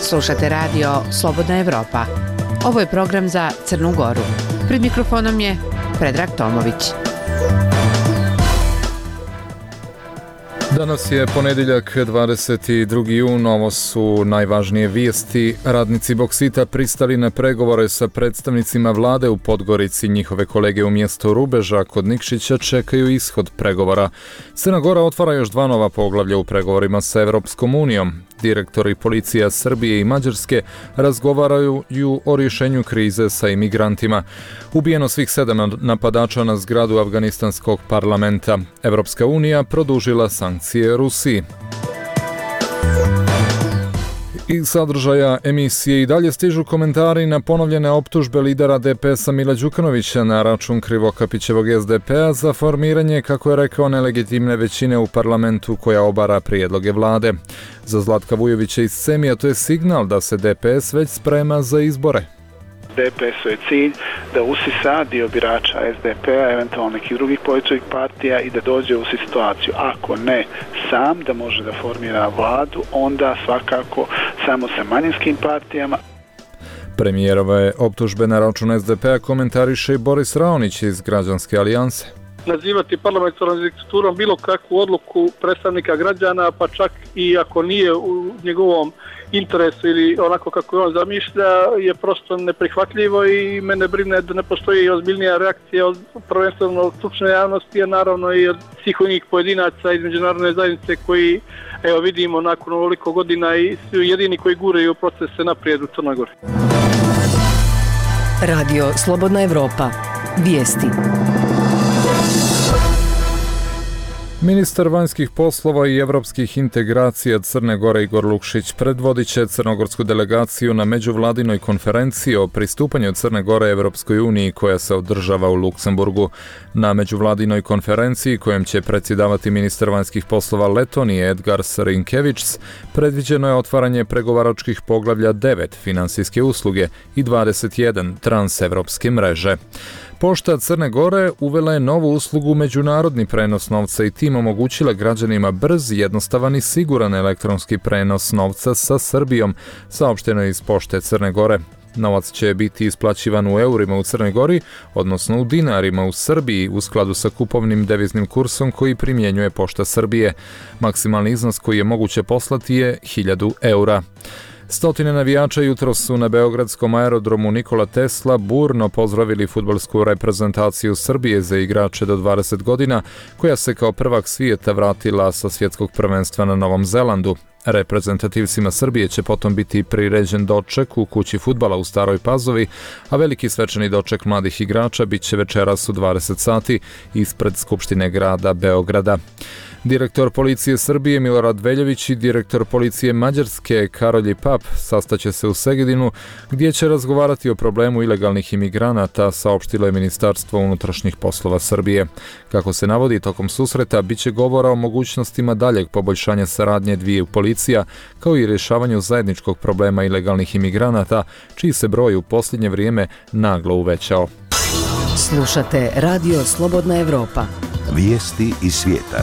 Slušate radio Slobodna Evropa. Ovo je program za Crnu Goru. Pred mikrofonom je Predrag Tomović. Danas je ponedjeljak 22. jun, ovo su najvažnije vijesti. Radnici Boksita pristali na pregovore sa predstavnicima vlade u Podgorici. Njihove kolege u mjestu Rubeža kod Nikšića čekaju ishod pregovora. Crna Gora otvara još 2 nova poglavlja u pregovorima sa Evropskom unijom. Direktori policija Srbije i Mađarske razgovaraju o rješenju krize sa imigrantima. Ubijeno svih 7 napadača na zgradu afganistanskog parlamenta. Evropska unija produžila sankcije Rusiji. Iz sadržaja emisije i dalje stižu komentari na ponovljene optužbe lidera DPS-a Mila Đukanovića na račun Krivokapićevog SDP-a za formiranje, kako je rekao, nelegitimne većine u parlamentu koja obara prijedloge vlade. Za Zlatka Vujovića iz Semija to je signal da se DPS već sprema za izbore. DPS-u je cilj da usisa dio birača SDP-a, eventualno nekih drugih političkih partija i da dođe u situaciju, ako ne sam, da može da formira vladu, onda svakako samo sa manjinskim partijama. Premijerove optužbe na račun SDP-a komentariše i Boris Raonić iz Građanske alijanse. Nazivati parlamentarnom diktaturom bilo kakvu odluku predstavnika građana, pa čak i ako nije u njegovom interesu ili onako kako on zamišlja, je prosto neprihvatljivo i mene brine da ne postoji ozbiljnija reakcija od prvenstveno stručne javnosti, a naravno i od svih onih pojedinaca iz međunarodne zajednice koji, evo vidimo, nakon ovoliko godina i su jedini koji guraju procese naprijed u Crnoj Gori. Radio Slobodna Evropa. Vijesti. Ministar vanjskih poslova i evropskih integracija Crne Gore Igor Lukšić predvodit će crnogorsku delegaciju na međuvladinoj konferenciji o pristupanju Crne Gore Evropskoj uniji koja se održava u Luksemburgu. Na međuvladinoj konferenciji kojom će predsjedavati ministar vanjskih poslova Letonije Edgars Rinkevičs predviđeno je otvaranje pregovaračkih poglavlja 9 finansijske usluge i 21 transevropske mreže. Pošta Crne Gore uvela je novu uslugu međunarodni prenos novca i tim omogućila građanima brz, jednostavan i siguran elektronski prenos novca sa Srbijom, saopšteno je iz Pošte Crne Gore. Novac će biti isplaćivan u eurima u Crnoj Gori, odnosno u dinarima u Srbiji u skladu sa kupovnim deviznim kursom koji primjenjuje Pošta Srbije. Maksimalni iznos koji je moguće poslati je 1000 eura. Stotine navijača jutros su na beogradskom aerodromu Nikola Tesla burno pozdravili fudbalsku reprezentaciju Srbije za igrače do 20 godina, koja se kao prvak svijeta vratila sa svjetskog prvenstva na Novom Zelandu. Reprezentativcima Srbije će potom biti priređen doček u kući fudbala u Staroj Pazovi, a veliki svečani doček mladih igrača bit će večeras u 20 sati ispred Skupštine grada Beograda. Direktor policije Srbije Milorad Veljović i direktor policije Mađarske Karolj Pap sastaće se u Segedinu, gdje će razgovarati o problemu ilegalnih imigranata, saopštilo je Ministarstvo unutrašnjih poslova Srbije. Kako se navodi, tokom susreta bit će govora o mogućnostima daljeg poboljšanja saradnje dviju policija, kao i rješavanju zajedničkog problema ilegalnih imigranata, čiji se broj u posljednje vrijeme naglo uvećao. Slušate Radio Slobodna Evropa. Vijesti iz svijeta.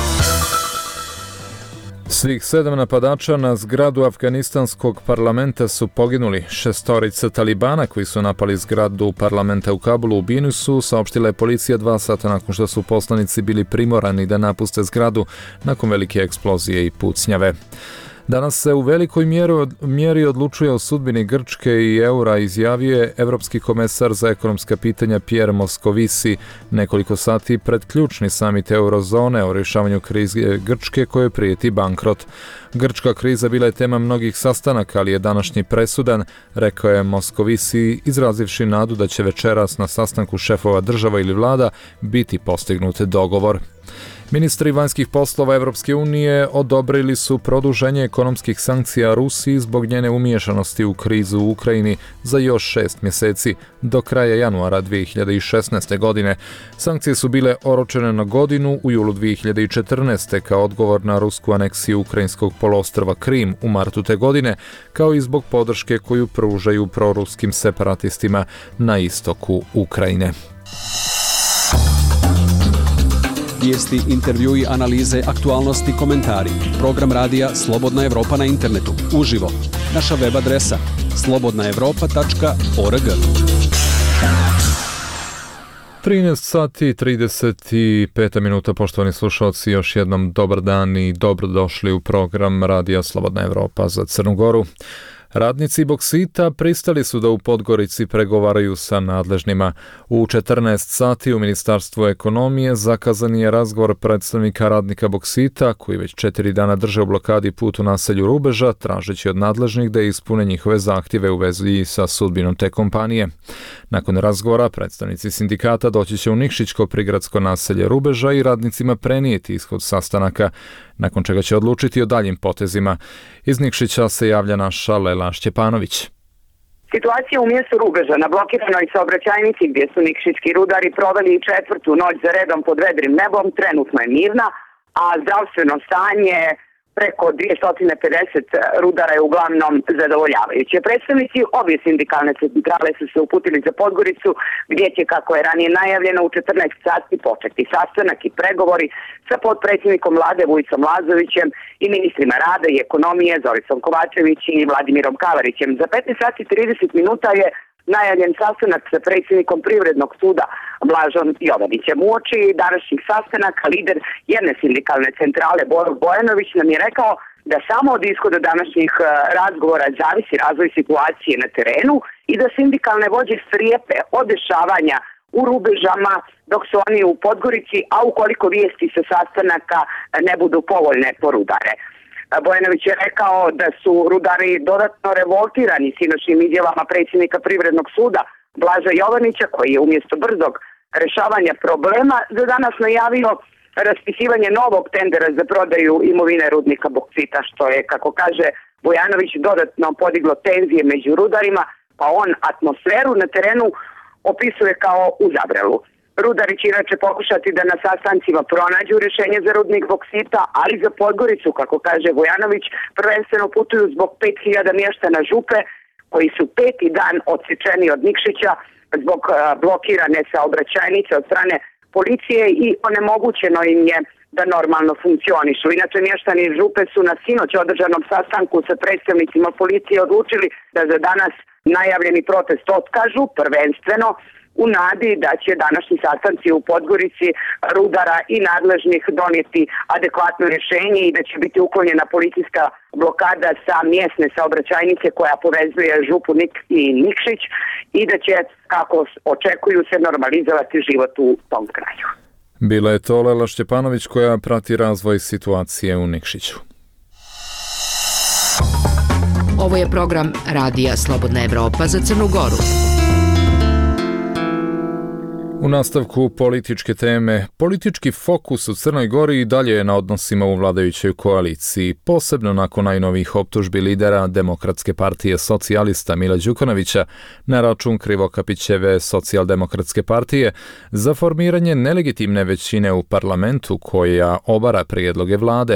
Svih 7 napadača na zgradu afganistanskog parlamenta su poginuli. 6 talibana koji su napali zgradu parlamenta u Kabulu ubijeni su, saopštila je policija 2 sata nakon što su poslanici bili primorani da napuste zgradu nakon velike eksplozije i pucnjave. Danas se u velikoj mjeri odlučuje o sudbini Grčke i eura, izjavio je Evropski komesar za ekonomska pitanja Pierre Moscovici nekoliko sati pred ključni samit eurozone o rješavanju krize Grčke kojoj prijeti bankrot. Grčka kriza bila je tema mnogih sastanaka, ali je današnji presudan, rekao je Moscovici, izrazivši nadu da će večeras na sastanku šefova država ili vlada biti postignut dogovor. Ministri vanjskih poslova Evropske unije odobrili su produženje ekonomskih sankcija Rusiji zbog njene umiješanosti u krizu u Ukrajini za još 6 mjeseci do kraja januara 2016. godine. Sankcije su bile oročene na godinu u julu 2014. kao odgovor na rusku aneksiju ukrajinskog poluostrva Krim u martu te godine, kao i zbog podrške koju pružaju proruskim separatistima na istoku Ukrajine. Vijesti, intervjui, analize, aktualnosti, komentari. Program radija Slobodna Evropa na internetu. Uživo. naša web adresa slobodnaevropa.org. 13 sati i 35 minuta, poštovani slušalci, još jednom dobar dan i dobrodošli u program Radija Slobodna Evropa za Crnu Goru. Radnici Boksita pristali su da u Podgorici pregovaraju sa nadležnima. U 14 sati u Ministarstvu ekonomije zakazan je razgovor predstavnika radnika Boksita, koji već 4 dana drže u blokadi put u naselju Rubeža, tražeći od nadležnih da ispune njihove zahtjeve u vezi sa sudbinom te kompanije. Nakon razgovora, predstavnici sindikata doći će u Nikšićko prigradsko naselje Rubeža i radnicima prenijeti ishod sastanaka, nakon čega će odlučiti o daljim potezima. Iz Nikšića se javlja naša Lela Šćepanović. Situacija u mjestu Rubeža na blokiranoj saobraćajnici gdje su nikšićki rudari proveli 4. noć za redom pod vedrim nebom trenutno je mirna, a zdravstveno stanje preko 250 rudara je uglavnom zadovoljavajuće. Predstavnici obje sindikalne centrale su se uputili za Podgoricu, gdje će, kako je ranije najavljeno, u 14 sati početi sastanak i pregovori sa potpredsjednikom vlade Vujicom Lazovićem i ministrima rada i ekonomije Zoricom Kovačević i Vladimirom Kavarićem. Za 15 sati 30 minuta je najavljen sastanak sa predsjednikom Privrednog suda Blažom Jovanićem. Uoči današnjih sastanaka lider jedne sindikalne centrale Boro Bojanović nam je rekao da samo od ishoda današnjih razgovora zavisi razvoj situacije na terenu i da sindikalne vođe strijepe od dešavanja u Rubežama dok su oni u Podgorici, a ukoliko vijesti sa sastanaka ne budu povoljne po rudare. Bojanović je rekao da su rudari dodatno revoltirani sinoćnim izjavama predsjednika Privrednog suda Blaža Jovanića, koji je umjesto brzog rešavanja problema za danas najavio raspisivanje novog tendera za prodaju imovine rudnika Boksita, što je, kako kaže Bojanović, dodatno podiglo tenzije među rudarima, pa on atmosferu na terenu opisuje kao uzavrelu. Rudari će inače pokušati da na sastancima pronađu rješenje za rudnik Boksita, ali za Podgoricu, kako kaže Vojanović, prvenstveno putuju zbog 5000 mještana Župe, koji su 5. dan odsječeni od Nikšića zbog blokirane saobraćajnice od strane policije i onemogućeno im je da normalno funkcionišu. Inače, mještani Župe su na sinoć održanom sastanku sa predstavnicima policije odlučili da za danas najavljeni protest otkažu, prvenstveno u nadi da će današnji sastanci u Podgorici rudara i nadležnih donijeti adekvatno rješenje i da će biti uklonjena policijska blokada sa mjesne saobraćajnice koja povezuje Župu i Nikšić i da će, kako očekuju, se normalizovati život u tom kraju. Bila je to Lela Šćepanović koja prati razvoj situacije u Nikšiću. Ovo je program Radija Slobodna Evropa za Crnu Goru. U nastavku političke teme, politički fokus u Crnoj Gori i dalje je na odnosima u vladajućoj koaliciji, posebno nakon najnovijih optužbi lidera Demokratske partije socijalista Mila Đukanovića na račun Krivokapićeve Socijaldemokratske partije za formiranje nelegitimne većine u parlamentu koja obara prijedloge vlade.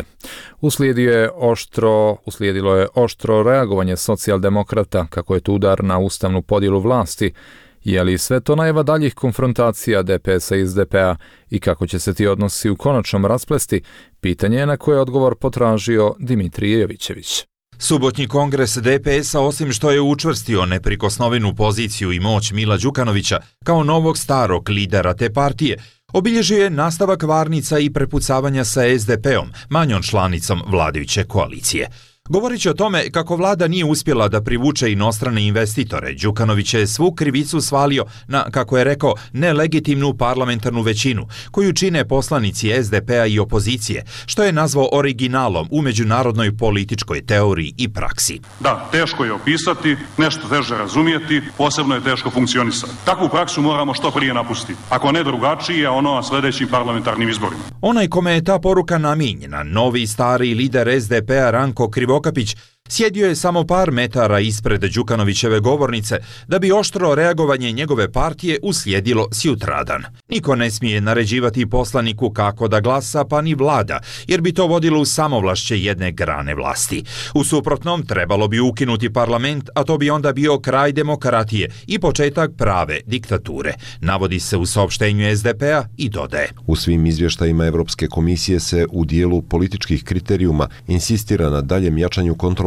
Uslijedilo je oštro reagovanje socijaldemokrata kako je to udar na ustavnu podjelu vlasti. Je li sve to najava daljih konfrontacija DPS-a i SDP-a i kako će se ti odnosi u konačnom rasplesti? Pitanje je na koje odgovor potražio Dimitrije Jovićević. Subotnji kongres DPS-a, osim što je učvrstio neprikosnovenu poziciju i moć Mila Đukanovića kao novog starog lidera te partije, obilježio je nastavak varnica i prepucavanja sa SDP-om, manjom članicom vladajuće koalicije. Govoreći o tome kako vlada nije uspjela da privuče inostrane investitore, Đukanović je svu krivicu svalio na, kako je rekao, nelegitimnu parlamentarnu većinu, koju čine poslanici SDP-a i opozicije, što je nazvao originalom u međunarodnoj političkoj teoriji i praksi. Da, teško je opisati, nešto teže razumijeti, posebno je teško funkcionisati. Takvu praksu moramo što prije napustiti, ako ne drugačije, ono sljedećim parlamentarnim izborima. Onaj kome je ta poruka namijenjena, novi stari lider SDP-a Ranko Krivokapić, sjedio je samo par metara ispred Đukanovićeve govornice da bi oštro reagovanje njegove partije uslijedilo sjutradan. Niko ne smije naređivati poslaniku kako da glasa, pa ni vlada, jer bi to vodilo u samovlašće jedne grane vlasti. U suprotnom, trebalo bi ukinuti parlament, a to bi onda bio kraj demokratije i početak prave diktature, navodi se u saopštenju SDP-a i dodaje. U svim izvještajima Evropske komisije se u dijelu političkih kriterijuma insistira na daljem jačanju kontrolnog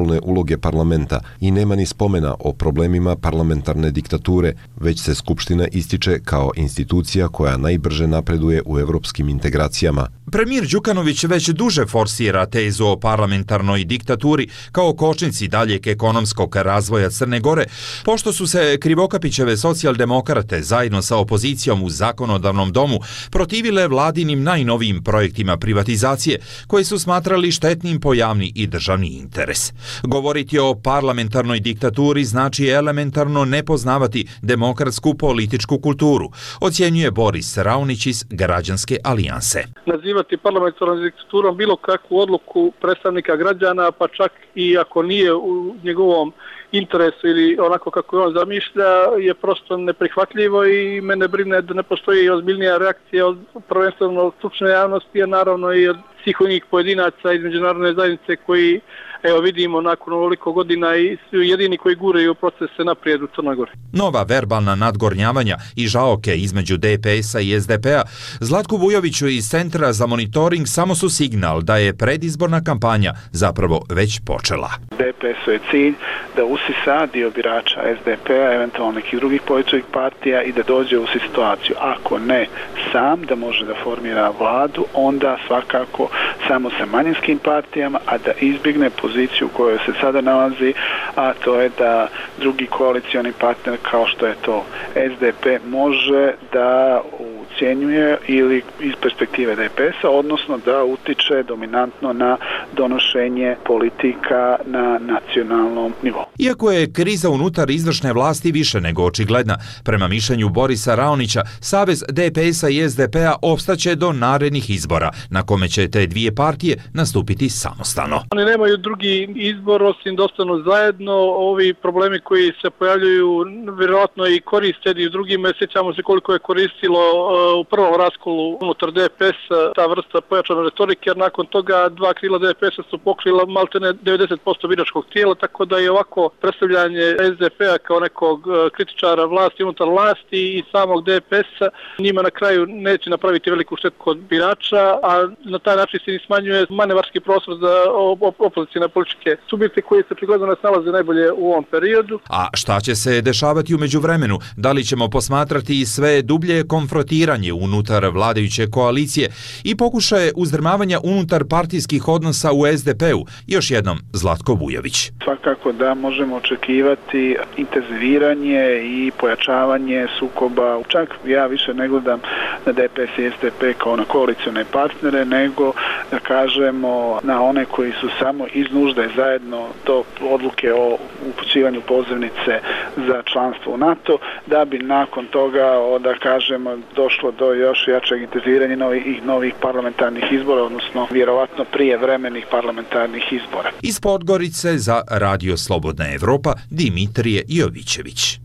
kontrolne uloge parlamenta i nema ni spomena o problemima parlamentarne diktature, već se Skupština ističe kao institucija koja najbrže napreduje u evropskim integracijama. Premijer Đukanović već duže forsira tezu o parlamentarnoj diktaturi kao kočnici daljeg ekonomskog razvoja Crne Gore, pošto su se Krivokapićeve socijaldemokrate zajedno sa opozicijom u zakonodavnom domu protivile vladinim najnovijim projektima privatizacije, koje su smatrali štetnim po javni i državni interes. Govoriti o parlamentarnoj diktaturi znači elementarno ne poznavati demokratsku političku kulturu, ocjenjuje Boris Raonić iz Građanske alijanse. Nazivati parlamentarnom diktaturom bilo kakvu odluku predstavnika građana, pa čak i ako nije u njegovom interesu ili onako kako on zamišlja, je prosto neprihvatljivo i mene brine da ne postoji ozbiljnija reakcija od prvenstveno stručne javnosti, a naravno i od svih onih pojedinaca iz međunarodne zajednice koji, evo vidimo, nakon ovoliko godina i su jedini koji guraju procese naprijed u Crnoj Gori. Nova verbalna nadgornjavanja i žaoke između DPS-a i SDP-a Zlatku Vujoviću iz Centra za monitoring samo su signal da je predizborna kampanja zapravo već počela. DPS-u je cilj da usisa dio birača SDP-a, eventualno nekih drugih političkih partija i da dođe u situaciju, ako ne sam, da može da formira vladu, onda svakako samo sa manjinskim partijama, a da izbjegne poziciju u kojoj se sada nalazi, a to je da drugi koalicioni partner kao što je to SDP može da ucjenjuje ili iz perspektive DPS-a, odnosno da utiče dominantno na donošenje politika na nacionalnom nivou. Iako je kriza unutar izvršne vlasti više nego očigledna, prema mišljenju Borisa Raonića, savez DPS-a i SDP-a opstaće do narednih izbora, na kome će te dvije partije nastupiti samostalno. Oni nemaju drugi izbor osim da ostanu zajedno. Ovi problemi koji se pojavljuju vjerojatno i koriste jedni drugime. Sjećamo se koliko je koristilo u prvom raskolu unutar DPS-a ta vrsta pojačane retorike, jer nakon toga dva krila DPS-a su pokrila maltene 90% biračkog tijela, tako da je ovako predstavljanje SDP-a kao nekog kritičara vlasti unutar vlasti i samog DPS-a njima na kraju neće napraviti veliku štetu kod birača, a na taj način se smanjuje manevarski prostor za opozicijne političke subjekte koji se prigledno ne snalaze najbolje u ovom periodu. A šta će se dešavati u međuvremenu? Da li ćemo posmatrati sve dublje konfrontiranje unutar vladajuće koalicije i pokušaje uzdrmavanja unutar partijskih odnosa u SDP-u? Još jednom Zlatko Vujović. Svakako da možemo očekivati intenziviranje i pojačavanje sukoba. Čak ja više ne gledam na DPS i SDP kao na koalicione partnere, nego da kažemo na one koji su samo iz nužde zajedno do odluke o upućivanju pozivnice za članstvo u NATO, da bi nakon toga, da kažemo, došlo do još jačeg intenziviranja novih parlamentarnih izbora, odnosno vjerovatno prijevremenih parlamentarnih izbora. Iz Podgorice za Radio Slobodna Evropa, Dimitrije Jovićević.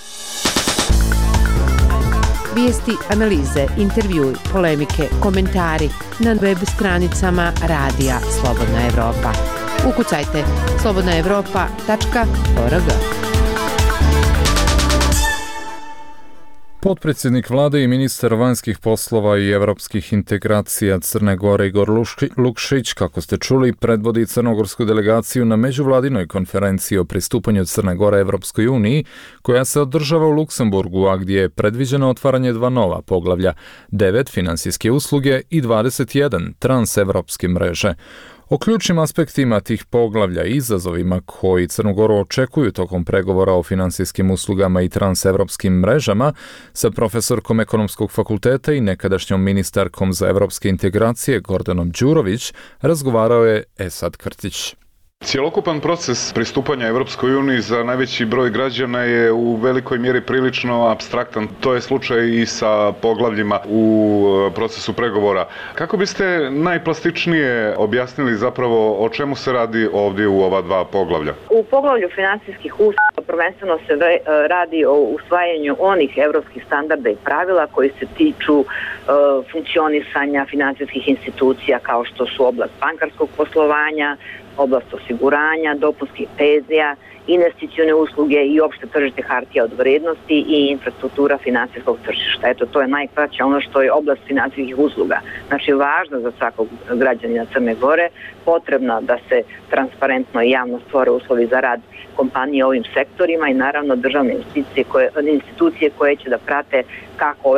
Vijesti, analize, intervjui, polemike, komentari na web stranicama Radija Slobodna Evropa. Ukucajte slobodnaevropa.org. Potpredsjednik vlade i ministar vanjskih poslova i evropskih integracija Crne Gore Igor Lukšić, kako ste čuli, predvodi crnogorsku delegaciju na međuvladinoj konferenciji o pristupanju Crne Gore Evropskoj uniji, koja se održava u Luksemburgu, a gdje je predviđeno otvaranje 2 nova poglavlja, 9 finansijske usluge i 21 transevropske mreže. O ključnim aspektima tih poglavlja i izazovima koji Crnu Goru očekuju tokom pregovora o finansijskim uslugama i transevropskim mrežama sa profesorkom Ekonomskog fakulteta i nekadašnjom ministarkom za evropske integracije Gordanom Đurović razgovarao je Esad Krtić. Cjelokupan proces pristupanja Evropskoj uniji za najveći broj građana je u velikoj mjeri prilično apstraktan. To je slučaj i sa poglavljima u procesu pregovora. Kako biste najplastičnije objasnili zapravo o čemu se radi ovdje u ova 2 poglavlja? U poglavlju financijskih usluga prvenstveno se radi o usvajanju onih evropskih standarda i pravila koji se tiču funkcionisanja financijskih institucija kao što su oblast bankarskog poslovanja, oblast osiguranja, dopunskih penzija, investicione usluge i opšte tržište hartija od vrednosti i infrastruktura finansijskog tržišta. Eto, to je najkraće ono što je oblast finansijskih usluga. Znači, važno za svakog građanina Crne Gore, potrebno da se transparentno i javno stvore uslovi za rad kompanije u ovim sektorima i naravno državne institucije koje će da prate kako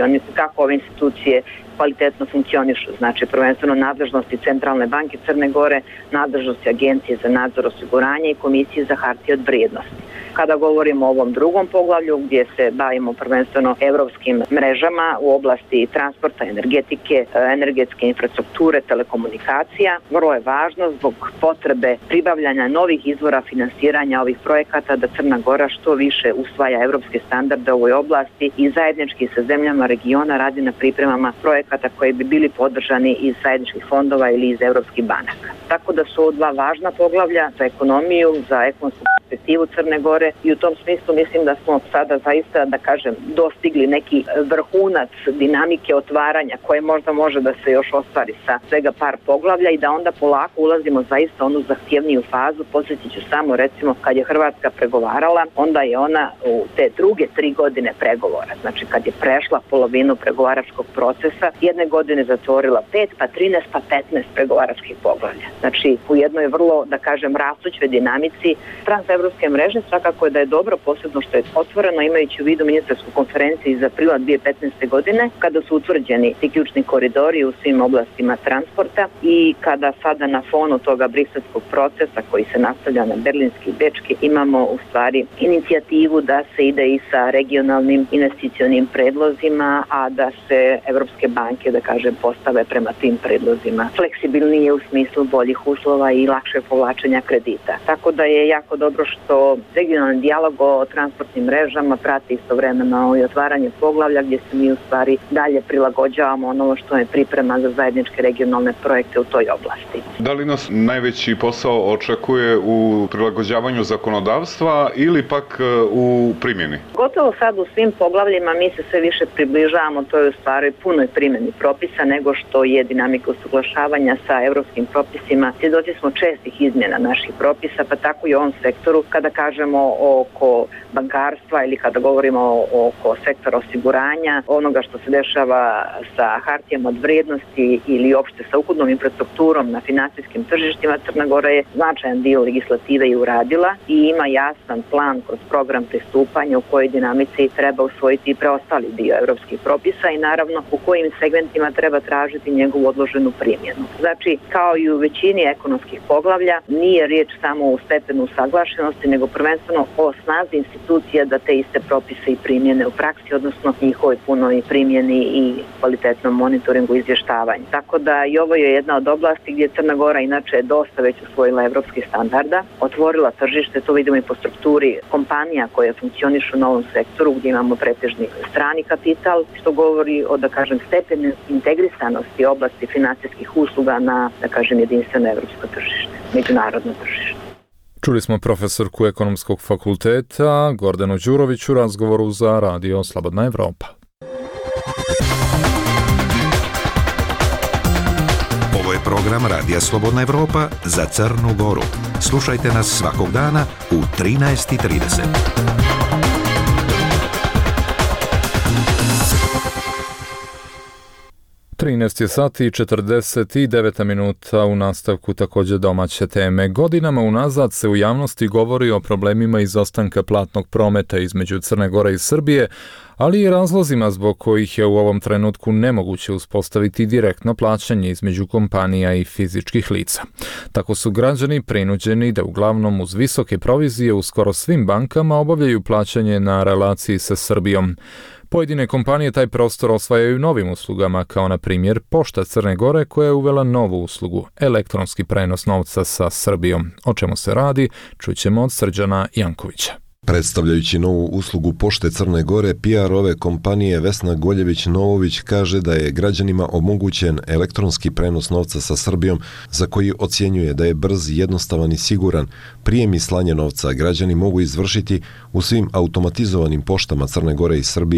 ove institucije kvalitetno funkcionišu. Znači, prvenstveno nadležnosti Centralne banke Crne Gore, nadležnosti Agencije za nadzor osiguranja i Komisije za hartije od vrijednosti. Kada govorimo o ovom drugom poglavlju gdje se bavimo prvenstveno evropskim mrežama u oblasti transporta, energetike, energetske infrastrukture, telekomunikacija, vrlo je važno zbog potrebe pribavljanja novih izvora finansiranja ovih projekata da Crna Gora što više usvaja evropske standarde u ovoj oblasti i zajednički sa zemljama regiona radi na pripremama projekata koji bi bili podržani iz zajedničkih fondova ili iz evropskih banaka. Tako da su ovo dva važna poglavlja za ekonomiju, za ekonomsku perspektivu Crne Gore i u tom smislu mislim da smo sada zaista, da kažem, dostigli neki vrhunac dinamike otvaranja koje možda može da se još ostvari sa svega par poglavlja i da onda polako ulazimo zaista u onu zahtjevniju fazu. Podsjetit ću samo, recimo, kad je Hrvatska pregovarala, onda je ona u te druge 3 godine pregovora, znači kad je prešla polovinu pregovaračkog procesa, jedne godine zatvorila 5, pa 13, pa 15 pregovaračkih poglavlja. Znači, u jednoj vrlo, da kažem, rastućoj dinamici transevropske mreže svakako je da je dobro, posebno što je otvoreno imajući u vidu ministarsku konferenciju iz aprila 2015. godine, kada su utvrđeni ti ključni koridori u svim oblastima transporta i kada sada na fonu toga briselskog procesa koji se nastavlja na berlinski i bečki imamo u stvari inicijativu da se ide i sa regionalnim investicionim predlozima, a da se evropske banke, da kažem, postave prema tim predlozima fleksibilnije u smislu boljih uslova i lakše povlačenja kredita. Tako da je jako dobro što regionalni dijalog o transportnim mrežama prati istovremeno i otvaranje poglavlja gdje se mi u stvari dalje prilagođavamo ono što je priprema za zajedničke regionalne projekte u toj oblasti. Da li nas najveći posao očekuje u prilagođavanju zakonodavstva ili pak u primjeni? Gotovo sad u svim poglavljima mi se sve više približavamo toj u stvari punoj primjeni propisa nego što je dinamika usuglašavanja sa europskim propisima. Svjedoci smo čestih izmjena naših propisa, pa tako i u ovom sektoru kada kažemo oko bankarstva ili kada govorimo oko sektora osiguranja, onoga što se dešava sa hartijama od vrijednosti ili opšte sa ukupnom infrastrukturom na finansijskim tržištima, Crna Gora je značajan dio legislative i uradila i ima jasan plan kroz program pristupanja u kojoj dinamici treba usvojiti i preostali dio evropskih propisa i naravno u kojim segmentima treba tražiti njegovu odloženu primjenu. Znači, kao i u većini ekonomskih poglavlja, nije riječ samo u stepenu usaglašenosti, nego prvenstveno o snazi institucija da te iste propise i primjene u praksi, odnosno njihovoj punoj primjeni i kvalitetnom monitoringu i izvještavanju. Tako da i ovo je jedna od oblasti gdje Crna Gora inače je dosta već usvojila evropskih standarda, otvorila tržište, to vidimo i po strukturi kompanija koje funkcionišu u novom sektoru gdje imamo pretežni strani kapital, što govori o, da kažem, stepenu integrisanosti oblasti finansijskih usluga na, da kažem, jedinstveno evropsko tržište, međunarodno tržište. Čuli smo profesorku Ekonomskog fakulteta Gordanu Đurović u razgovoru za Radio Slobodna Evropa. Ovo je program Radija Slobodna Evropa za Crnu Goru. Slušajte nas svakog dana u 13:30. 13 sati i 49 minuta u nastavku također domaće teme. Godinama unazad se u javnosti govori o problemima izostanka platnog prometa između Crne Gore i Srbije, ali i razlozima zbog kojih je u ovom trenutku nemoguće uspostaviti direktno plaćanje između kompanija i fizičkih lica. Tako su građani prinuđeni da uglavnom uz visoke provizije u skoro svim bankama obavljaju plaćanje na relaciji sa Srbijom. Pojedine kompanije taj prostor osvajaju novim uslugama, kao na primjer Pošta Crne Gore koja je uvela novu uslugu, elektronski prenos novca sa Srbijom. O čemu se radi, čućemo od Srđana Jankovića. Predstavljajući novu uslugu Pošte Crne Gore, PR ove kompanije Vesna Goljević-Novović kaže da je građanima omogućen elektronski prenos novca sa Srbijom, za koji ocjenjuje da je brz, jednostavan i siguran. Prijem i slanje novca građani mogu izvršiti u svim automatizovanim poštama Crne Gore i Srbije.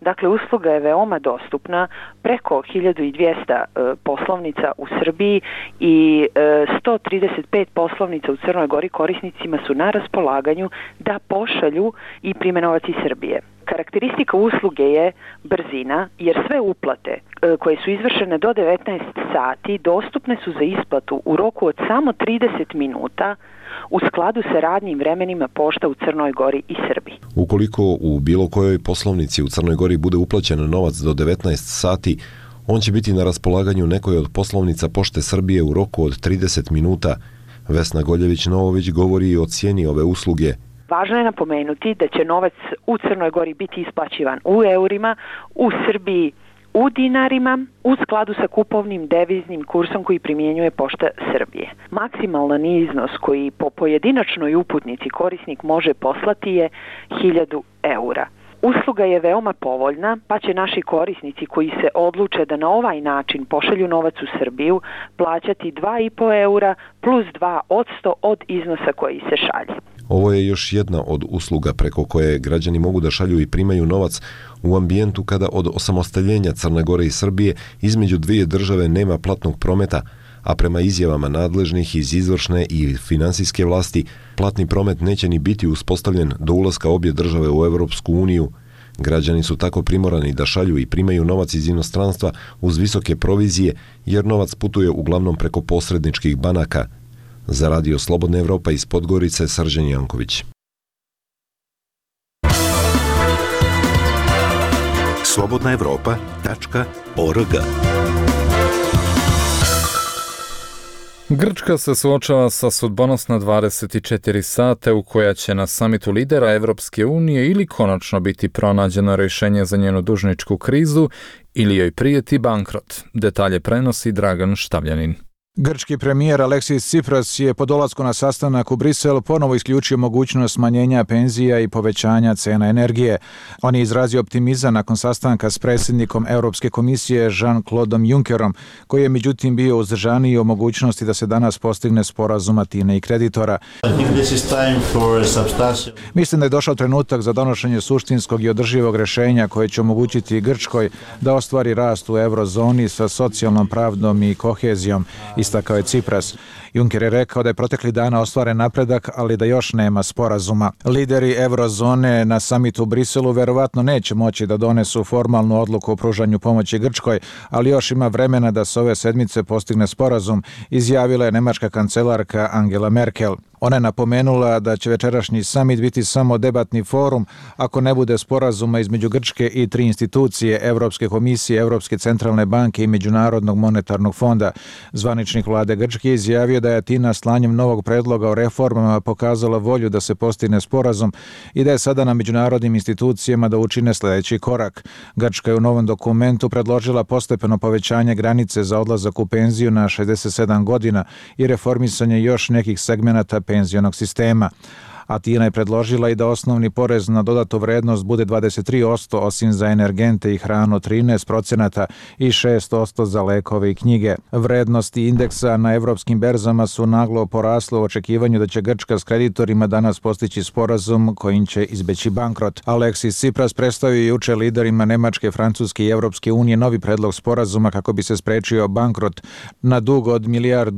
Dakle, usluga je veoma dostupna, preko 1200 poslovnica u Srbiji i 135 poslovnica u Crnoj Gori korisnicima su na raspolaganju da pošalju i prime novac iz Srbije. Karakteristika usluge je brzina, jer sve uplate koje su izvršene do 19 sati dostupne su za isplatu u roku od samo 30 minuta u skladu sa radnim vremenima pošta u Crnoj Gori i Srbiji. Ukoliko u bilo kojoj poslovnici u Crnoj Gori bude uplaćen novac do 19 sati, on će biti na raspolaganju nekoj od poslovnica Pošte Srbije u roku od 30 minuta. Vesna Goljević-Novović govori o cijeni ove usluge. Važno je napomenuti da će novac u Crnoj Gori biti isplaćivan u eurima, u Srbiji u dinarima, u skladu sa kupovnim deviznim kursom koji primjenjuje Pošta Srbije. Maksimalan iznos koji po pojedinačnoj uputnici korisnik može poslati je 1000 eura. Usluga je veoma povoljna, pa će naši korisnici koji se odluče da na ovaj način pošalju novac u Srbiju plaćati 2,5 eura plus 2% od iznosa koji se šalje. Ovo je još jedna od usluga preko koje građani mogu da šalju i primaju novac u ambijentu kada od osamostaljenja Crne Gore i Srbije između dvije države nema platnog prometa, a prema izjavama nadležnih iz izvršne i finansijske vlasti, platni promet neće ni biti uspostavljen do ulaska obje države u Evropsku uniju. Građani su tako primorani da šalju i primaju novac iz inostranstva uz visoke provizije, jer novac putuje uglavnom preko posredničkih banaka. Za Radio Slobodna Evropa iz Podgorice, Srđan Janković. slobodnaevropa.org. Grčka se suočava sa sudbonosna 24 sata u koja će na samitu lidera Evropske unije ili konačno biti pronađeno rješenje za njenu dužničku krizu ili joj prijeti bankrot. Detalje prenosi Dragan Štavljanin. Grčki premijer Aleksis Tsipras je po dolasku na sastanak u Brisel ponovo isključio mogućnost smanjenja penzija i povećanja cena energije. On je izrazio optimizam nakon sastanka s predsjednikom Europske komisije Jean-Claudom Junckerom, koji je međutim bio uzdržaniji o mogućnosti da se danas postigne sporazum Atine i kreditora. Mislim da je došao trenutak za donošenje suštinskog i održivog rješenja koje će omogućiti Grčkoj da ostvari rast u eurozoni sa socijalnom pravdom i kohezijom, istakao je Tsipras. Juncker je rekao da je protekli dana ostvaren napredak, ali da još nema sporazuma. Lideri eurozone na samitu u Briselu verovatno neće moći da donesu formalnu odluku o pružanju pomoći Grčkoj, ali još ima vremena da se ove sedmice postigne sporazum, izjavila je nemačka kancelarka Angela Merkel. Ona je napomenula da će večerašnji samit biti samo debatni forum ako ne bude sporazuma između Grčke i 3 institucije, Europske komisije, Europske centralne banke i Međunarodnog monetarnog fonda. Zvaničnik vlade Grčke izjavio da je Atina slanjem novog predloga o reformama pokazala volju da se postigne sporazum i da je sada na međunarodnim institucijama da učine sljedeći korak. Grčka je u novom dokumentu predložila postepeno povećanje granice za odlazak u penziju na 67 godina i reformisanje još nekih segmenata penzionog sistema. Atina je predložila i da osnovni porez na dodatu vrednost bude 23%, osim za energente i hranu 13% i 6% za lekove i knjige. Vrednosti indeksa na evropskim berzama su naglo porasle u očekivanju da će Grčka s kreditorima danas postići sporazum kojim će izbeći bankrot. Aleksis Tsipras predstavio juče liderima Nemačke, Francuske i Evropske unije novi predlog sporazuma kako bi se sprečio bankrot na dug od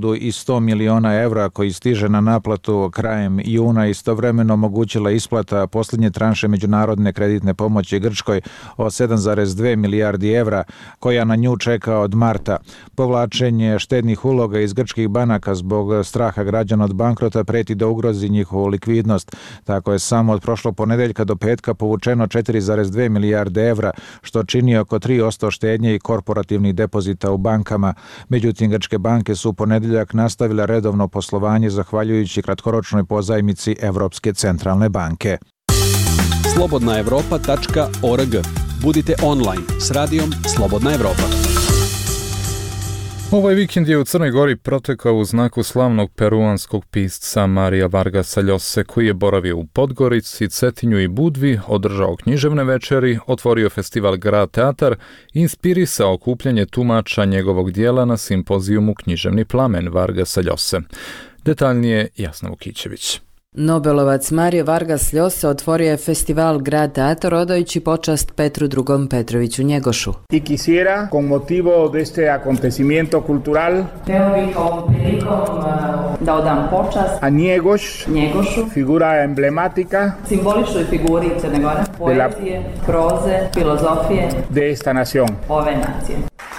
1,1 milijarda evra koji stiže na naplatu krajem juna i istovremeno omogućila isplata posljednje tranše međunarodne kreditne pomoći Grčkoj od 7,2 milijardi evra, koja na nju čeka od marta. Povlačenje štednih uloga iz grčkih banaka zbog straha građana od bankrota preti da ugrozi njihovu likvidnost. Tako je samo od prošlog ponedeljka do petka povučeno 4,2 milijarde evra, što čini oko 3% štednje i korporativnih depozita u bankama. Međutim, grčke banke su u ponedeljak nastavile redovno poslovanje zahvaljujući kratkoročnoj pozajmici Evropske centralne banke. slobodnaevropa.org. Budite online s radijom Slobodna Evropa. Ovaj vikend je u Crnoj Gori protekao u znaku slavnog peruanskog pisca Marija Vargasa Llose, koji je boravio u Podgorici, Cetinju i Budvi, održao književne večeri, otvorio festival Grad Teatar i inspirisao okupljanje tumača njegovog dijela na simpozijumu Književni plamen Vargasa Llose. Detaljnije Jasna Vukićević. Nobelovac Mario Vargas Llosa otvorio je festival Grad Teatro odajući počast Petru II. Petroviću Njegošu. I quisiera, con motivo de este acontecimiento cultural, hteo bih ovom prilikom da odam počast a Njegošu, figura emblemática, simboličnoj figuri Crne Gore, poezije, proze, filozofije de esta nación. Ove nacije.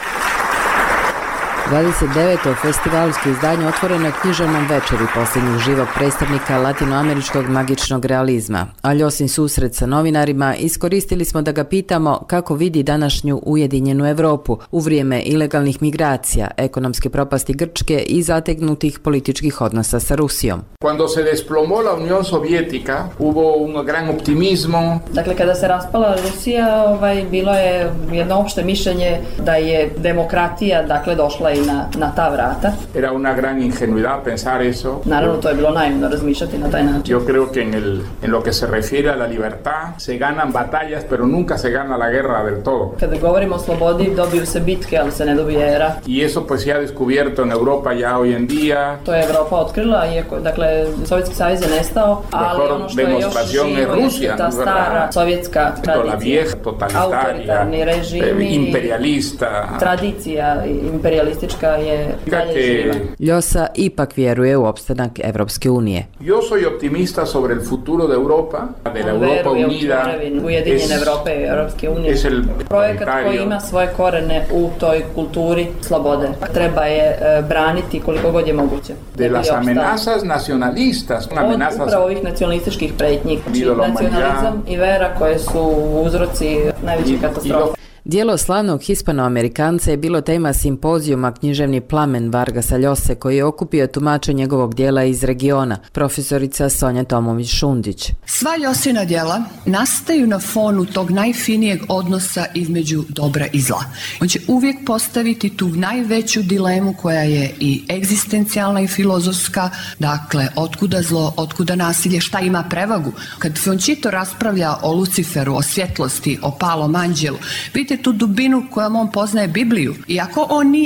29. festivalsko izdanje otvoreno je književnom večeri posljednjeg živog predstavnika latinoameričkog magičnog realizma, a Ljosin susret sa novinarima iskoristili smo da ga pitamo kako vidi današnju ujedinjenu Europu u vrijeme ilegalnih migracija, ekonomske propasti Grčke i zategnutih političkih odnosa sa Rusijom. Cuando se desplomó la Unión Soviética, hubo un gran optimismo. Dakle, kada se raspala Rusija, bilo je jedno opšte mišljenje da je demokratija, došla i na ta vrata. Era una gran ingenuidad pensar eso. Naravno, to je bilo naivno razmišljati na taj način. Yo creo que en lo que se refiere a la libertad se ganan batallas, pero nunca se gana la guerra del todo. Kada govorimo o slobodi, dobiju se bitke, ali se ne dobije rat. Y eso pues se ha descubierto en Europa ya hoy en día. To je Evropa otkrila, iako, Sovjetski savez je nestao, ali ono što je još živo je ta stara sovjetska tradicija, autoritarni režimi, imperialista, tradicija imperialistička je dalje živa. Llosa ipak vjeruje u opstanak Evropske unije. Yo soy optimista sobre el futuro de Europa, de la Europa unida. Ujedinjene Evrope i Evropske unije. Projekat koji ima svoje korene u toj kulturi slobode. Treba je braniti koliko god je moguće. De las amenazas nacionalistas. Od upravo ovih nacionalističkih pretnji, nacionalizam i vera koje su uzroci najveće katastrofe. Dijelo slavnog Hispanoamerikanca je bilo tema simpozijuma Književni plamen Vargasa Ljose koji je okupio tumače njegovog dijela iz regiona, profesorica Sonja Tomović-Šundić. Sva Ljosina djela nastaju na fonu tog najfinijeg odnosa između dobra i zla. On će uvijek postaviti tu najveću dilemu koja je i egzistencijalna i filozofska, dakle, otkuda zlo, otkuda nasilje, šta ima prevagu. Kad Fončito raspravlja o Luciferu, o svjetlosti, o palom anđelu, vidite tu dubinu kojom on poznaje Bibliju. Iako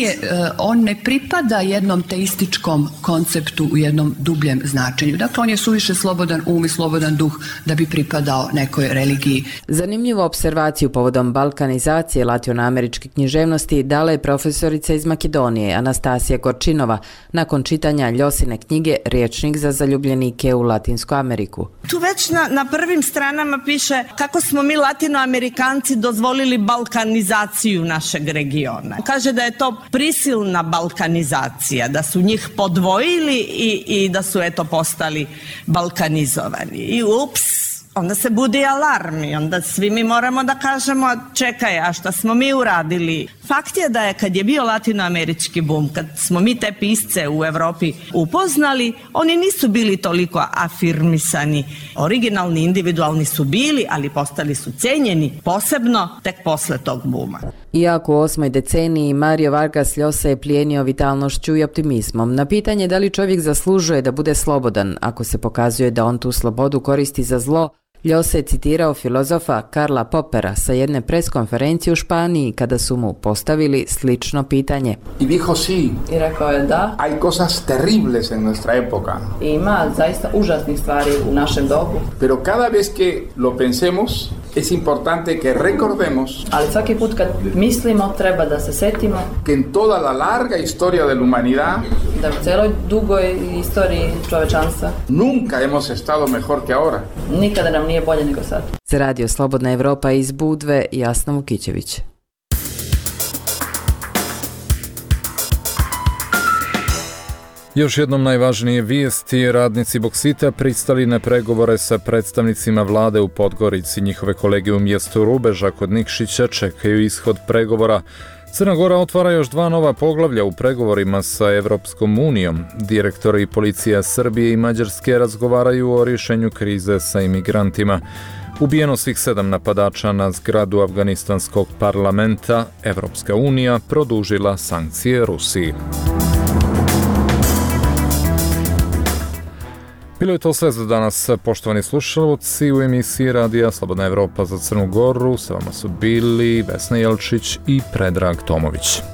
on ne pripada jednom teističkom konceptu u jednom dubljem značenju. Dakle, on je suviše slobodan um i slobodan duh da bi pripadao nekoj religiji. Zanimljivu observaciju povodom balkanizacije latinoameričke književnosti dala je profesorica iz Makedonije, Anastasija Gorčinova, nakon čitanja Ljosine knjige Rječnik za zaljubljenike u Latinsku Ameriku. Tu već na prvim stranama piše kako smo mi Latinoamerikanci dozvolili balkanizaciju našeg regiona. Kaže da je to prisilna balkanizacija, da su njih podvojili i da su postali balkanizovani. I onda se budi alarm i onda svi mi moramo da kažemo čekaj, a šta smo mi uradili? Fakt je da je kad je bio latinoamerički bum, kad smo mi te pisce u Evropi upoznali, oni nisu bili toliko afirmisani. Originalni, individualni su bili, ali postali su cenjeni, posebno tek posle tog buma. Iako u 8. deceniji Mario Vargas Llosa je plijenio vitalnošću i optimizmom. Na pitanje da li čovjek zaslužuje da bude slobodan, ako se pokazuje da on tu slobodu koristi za zlo, Llosa je citirao filozofa Karla Popera sa jedne preskonferencije u Španiji kada su mu postavili slično pitanje. I dijo sí. I rekao je da. Hay cosas terribles en nuestra época. Ima zaista užasnih stvari u našem dobu. Pero cada vez que lo pensemos, es importante que recordemos. Ali svaki put kad mislimo, treba da se setimo. Que en toda la larga historia de la humanidad, da u celoj dugoj istoriji čovečanstva, nunca hemos estado mejor que ahora. Nikada nam nije bolje nego sad. Za Radio Slobodna Evropa iz Budve, Jasna Vukićević. Još jednom najvažnije vijesti, radnici Boksita pristali na pregovore sa predstavnicima vlade u Podgorici. Njihove kolege u mjestu Rubeža kod Nikšića čekaju ishod pregovora. Crna Gora otvara još 2 nova poglavlja u pregovorima sa Evropskom unijom. Direktori policija Srbije i Mađarske razgovaraju o rješenju krize sa imigrantima. Ubijeno svih 7 napadača na zgradu afganistanskog parlamenta. Evropska unija produžila sankcije Rusiji. Bilo je to sve za danas, poštovani slušalci, u emisiji Radija Slobodna Evropa za Crnu Goru. Sa vama su bili Vesna Jelčić i Predrag Tomović.